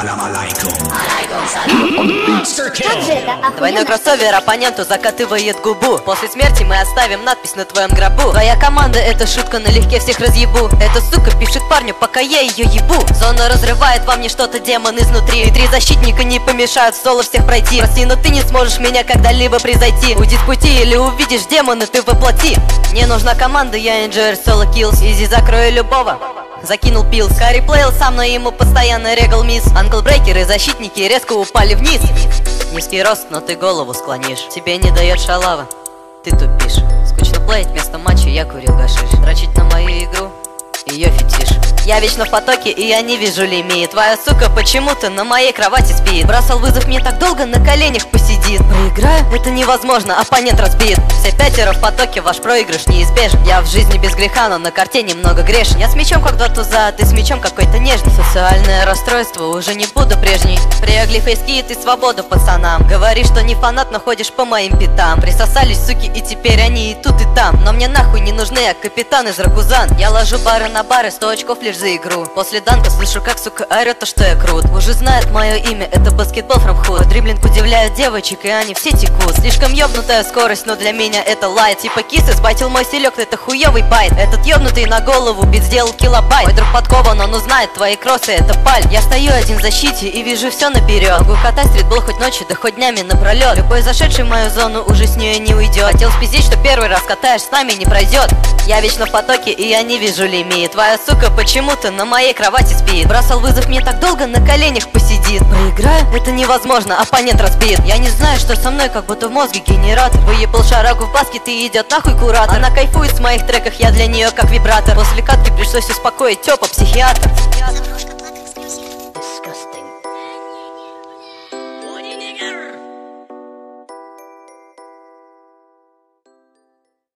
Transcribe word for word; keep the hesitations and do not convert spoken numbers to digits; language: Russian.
Двойной кроссовер оппоненту закатывает губу. После смерти мы оставим надпись на твоем гробу. Твоя команда — это шутка, налегке всех разъебу. Эта сука пишет парню, пока я ее ебу. Зона разрывает во мне что-то, демон изнутри. И три защитника не помешают в соло всех пройти. Прости, но ты не сможешь меня когда-либо превзойти. Уйди с пути или увидишь демона, ты воплоти. Мне нужна команда, я инжир, соло киллс. Изи закрою любого. Закинул пилс, Карри плейл сам, но ему постоянно регал мисс. Анклбрейкеры, защитники резко упали вниз. Низкий рост, но ты голову склонишь. Тебе не дает шалава, ты тупишь. Скучно плеить, вместо матча я курил гашиш. Дрочить на мою игру, ее фетиш. Я вечно в потоке, и я не вижу лимит. Твоя сука почему-то на моей кровати спит. Бросал вызов, мне так долго на коленях посидит. Проиграю? Это невозможно, оппонент разбит. Все пятеро в потоке, ваш проигрыш неизбежен. Я в жизни без греха, но на карте немного грешен. Я с мечом как два туза, ты с мечом какой-то нежный. Социальное расстройство, уже не буду прежней. Приогли фейскит и свободу пацанам. Говоришь, что не фанат, но ходишь по моим пятам. Присосались суки, и теперь они и тут, и там. Но мне нахуй не нужны, я капитан из Рагузан. Я ложу бары на бары, сто очков лишь за игру. После данка слышу, как сука орёт, то что я крут. Уже знает мое имя, это баскетбол from hood. Дриблинг удивляет девочек, и они все текут. Слишком ёбнутая скорость, но для меня это лайт. Типа кисы сбайтил мой селек, это хуёвый байт. Этот ёбнутый на голову бит сделал килобайт. Мой друг подкован, он узнает твои кроссы, это паль. Я стою один в защите и вижу все наперед. Могу катать стритбол хоть ночью, да хоть днями напролет. Любой зашедший в мою зону уже с нее не уйдет. Хотел спиздить, что первый раз катаешь, с нами не пройдет. Я вечно в потоке, и я не вижу лимит. Твоя сука почему-то на моей кровати спит. Бросал вызов, мне так долго на коленях посидит. Проиграю? Это невозможно, оппонент разбит. Я не знаю, что со мной, как будто в мозге генератор. Выебал шарагу в баскет и идет нахуй куратор. Она кайфует с моих треках, я для нее как вибратор. После катки пришлось успокоить тёпа, психиатр.